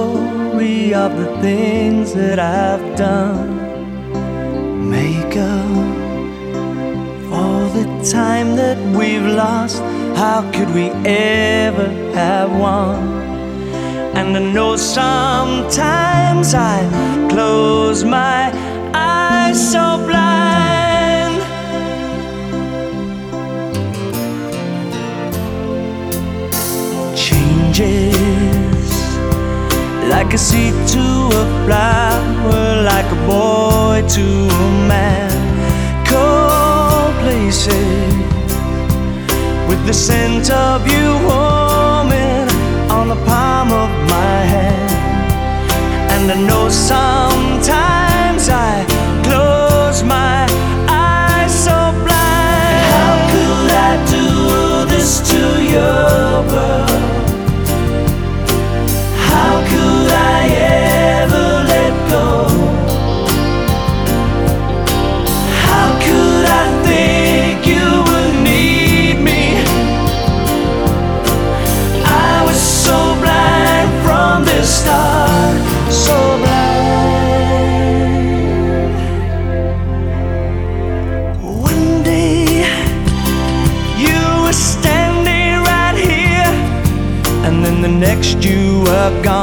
story of the things that I've done. Make up for the time that we've lost. How could we ever have won? And I know sometimes I close my eyes so blind. Changes like a seed to a flower, like a boy to a man. Cold places with the scent of you warming on the palm of my hand. And I know sometimes I close my eyes so blind. How could I do this to your world? How could I ever let go? How could I think you would need me? I was so blind from the start, so blind. One day you were standing right here, and then the next you were gone.